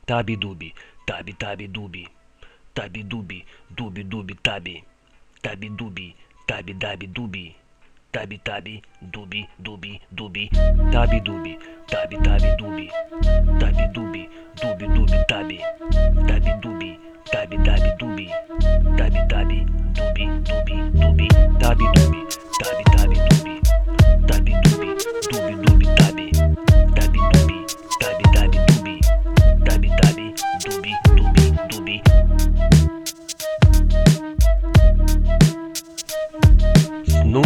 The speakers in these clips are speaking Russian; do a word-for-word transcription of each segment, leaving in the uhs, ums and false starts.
Таби-дуби, таби-таби-дуби, таби-дуби, дуби-дуби, таби, таби-дуби, таби-даби-дуби, таби-таби, дуби-дуби-дуби, таби-дуби, таби-таби-дуби, таби-дуби, дуби-дуби, таби, таби-дуби, таби-даби-дуби, таби-таби, дуби-дуби-дуби, таби-дуби, таби-таби-дуби, таби-дуби, дуби-дуби, таби, таби-дуби, таби-даби-дуби, таби-таби, дуби-дуби-дуби. Снуп.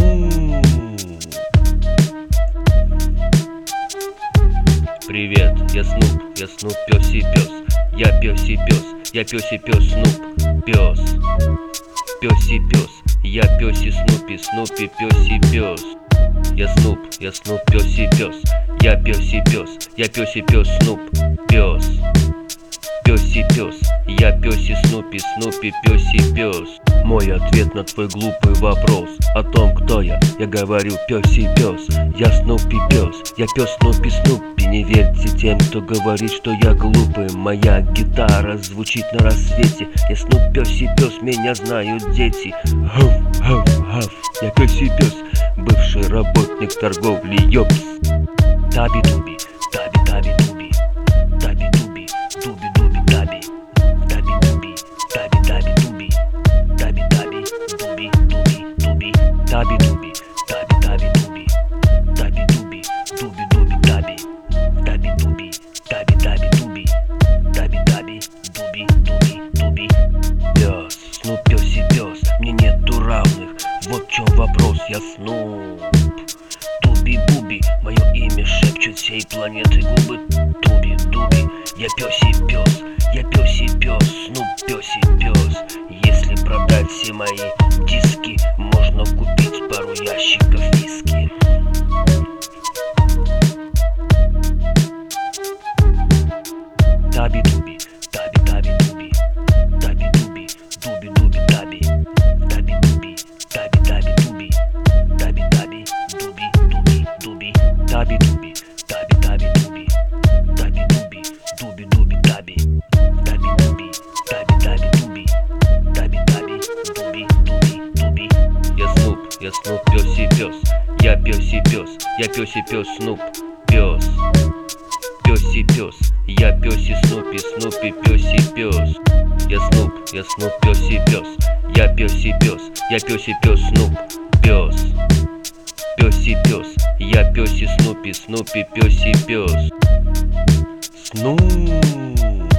Привет, я Снуп, я Снуп, пёс и пёс. Я пёс и пёс, я пёс и пёс, Снуп, пёс. Пёс и пёс, я пёс и Снупи, Снупи, пёс и пёс. Я Снуп, я Снуп, пёс и пёс. Я пёс и пёс, я пёс и пёс, Снуп, пёс. Пёс и пёс, я пёс и Снупи, Снупи, пёс и пёс. Мой ответ на твой глупый вопрос о том, кто я, я говорю пёс и пёс. Я Снупи пёс, я пёс Снупи, Снупи. Не верьте тем, кто говорит, что я глупый. Моя гитара звучит на рассвете. Я Снуп, пёс и пёс, меня знают дети. Гав, гав, гав, я пёс и пёс, бывший работник торговли, ёпс. Таби-дуби, таби-таби-дуби, таби-дуби, дуби-дуби, таби, таби-дуби, таби-таби-дуби, таби-таби, дуби-дуби-дуби, таби-дуби, таби-таби-дуби, таби-дуби, дуби-дуби, таби, таби-дуби, таби-таби-дуби, таби-таби, дуби-дуби-дуби. Пёс, Снуп, пёс и пёс, мне нету равных, вот в чём вопрос, я Снуп. Туби-буби, мое имя шепчут всей планеты губы. Туби-дуби, я пёс и пёс, я пёс и пёс, Снуп, пёс и пёс. Если продать все мои диски, можно купить пару ящиков виски. Таби-дуби, таби-таби-дуби, таби-дуби, дуби-дуби, таби, таби-дуби, таби-таби-дуби, таби-таби, дуби-дуби-дуби, таби-дуби, таби-таби-дуби, таби-дуби, дуби-дуби, таби, таби-дуби, таби-таби-дуби, таби-таби, дуби-дуби-дуби. Я Снуп, я Снуп, пёс и пёс, я пёс и пёс, я пёс и пёс, Снуп, пёс. Пёс и пёс, я пёс и Снупи, Снупи, пёс и пёс. Я Снуп, я Снуп, пёс и пёс, я пёс и пёс, я пёс и пёс, Снуп, пёс. Пёс и пёс, я пёс и Снупи, Снупи, пёс и пёс. Снуп.